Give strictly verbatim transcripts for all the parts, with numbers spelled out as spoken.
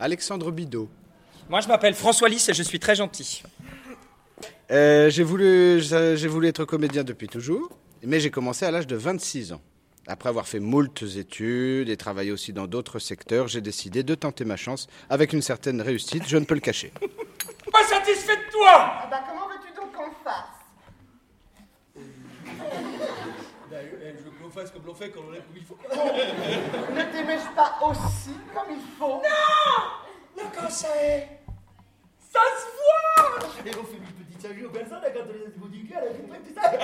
Alexandre Bidot. Moi, je m'appelle François Lys et je suis très gentil. Euh, j'ai, voulu, j'ai voulu être comédien depuis toujours, mais j'ai commencé à l'âge de vingt-six ans. Après avoir fait moult études et travaillé aussi dans d'autres secteurs, j'ai décidé de tenter ma chance avec une certaine réussite, je ne peux le cacher. Pas satisfait de toi. Ah bah comment veux-tu donc qu'on fasse? Ben, je veux que l'on fasse comme l'on fait quand on lève comme il faut. Ne t'émèche pas aussi comme il faut. Non, quand ça est. Ça se voit. Et on fait une petite injure aux personnes quand on les a divulgués à la coupe et tout ça.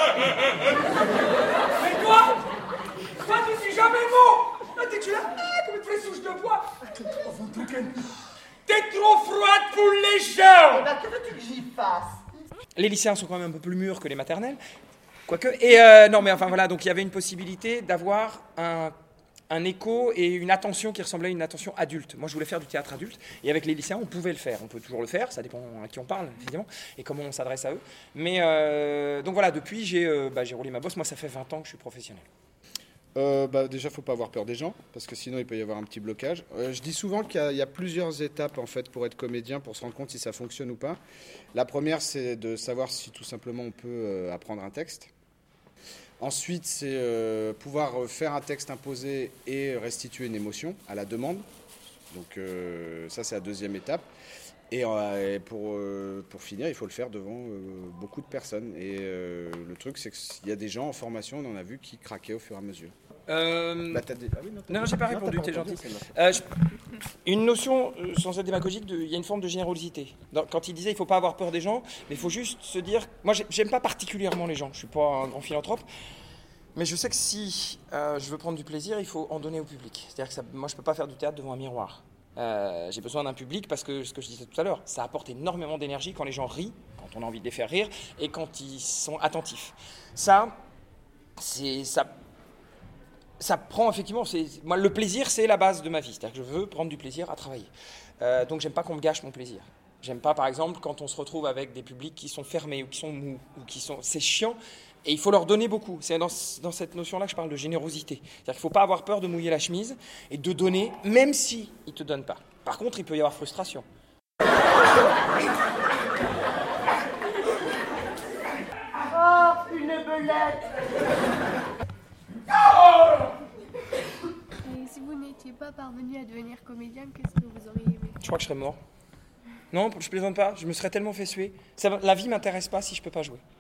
Mais toi, toi, tu dis jamais mot. Ah, t'es tu là, ah, comme une vraie souche de bois. Enfin, tout calme. T'es trop froide pour les Eh gens. bah que veux-tu que j'y fasse? Les lycéens sont quand même un peu plus mûrs que les maternelles. Quoique. Et euh, non, mais enfin voilà, donc il y avait une possibilité d'avoir un. un écho et une attention qui ressemblait à une attention adulte. Moi, je voulais faire du théâtre adulte, et avec les lycéens, on pouvait le faire. On peut toujours le faire, ça dépend à qui on parle, évidemment, et comment on s'adresse à eux. Mais euh, donc voilà, depuis, j'ai, euh, bah, j'ai roulé ma bosse. Moi, ça fait vingt ans que je suis professionnel. Euh, bah, déjà, il ne faut pas avoir peur des gens, parce que sinon, il peut y avoir un petit blocage. Euh, je dis souvent qu'il y a, il y a plusieurs étapes en fait, pour être comédien, pour se rendre compte si ça fonctionne ou pas. La première, c'est de savoir si tout simplement on peut euh, apprendre un texte. Ensuite, c'est euh, pouvoir faire un texte imposé et restituer une émotion à la demande. Donc euh, ça, c'est la deuxième étape. Et, euh, et pour, euh, pour finir, il faut le faire devant euh, beaucoup de personnes. Et euh, le truc, c'est qu'il y a des gens en formation, on en a vu, qui craquaient au fur et à mesure. Euh... Bah, t'as des... ah oui, non, t'as Non, pas... j'ai pas non, répondu, t'as t'es pas gentil. répondu, Euh, je- Une notion, euh, sans être démagogique, de- il y a une forme de générosité. Dans- quand il disait il faut pas avoir peur des gens, mais il faut juste se dire... Moi, j'ai- j'aime pas particulièrement les gens, je suis pas un grand philanthrope, mais je sais que si euh, je veux prendre du plaisir, il faut en donner au public. C'est-à-dire que ça, moi, je peux pas faire du théâtre devant un miroir. Euh, j'ai besoin d'un public parce que, ce que je disais tout à l'heure, ça apporte énormément d'énergie quand les gens rient, quand on a envie de les faire rire, et quand ils sont attentifs. Ça, c'est... ça. Ça prend effectivement, c'est, moi, le plaisir, c'est la base de ma vie. C'est-à-dire que je veux prendre du plaisir à travailler. Euh, donc, j'aime pas qu'on me gâche mon plaisir. J'aime pas, par exemple, quand on se retrouve avec des publics qui sont fermés ou qui sont mous, ou qui sont, c'est chiant. Et il faut leur donner beaucoup. C'est dans, dans cette notion-là que je parle de générosité. C'est-à-dire qu'il ne faut pas avoir peur de mouiller la chemise et de donner, même s'ils ne te donnent pas. Par contre, il peut y avoir frustration. Oh, une belette. Et si vous n'étiez pas parvenu à devenir comédien, qu'est-ce que vous auriez aimé? Je crois que je serais mort. Non, je plaisante pas. Je me serais tellement fait suer. Ça, la vie m'intéresse pas si je peux pas jouer.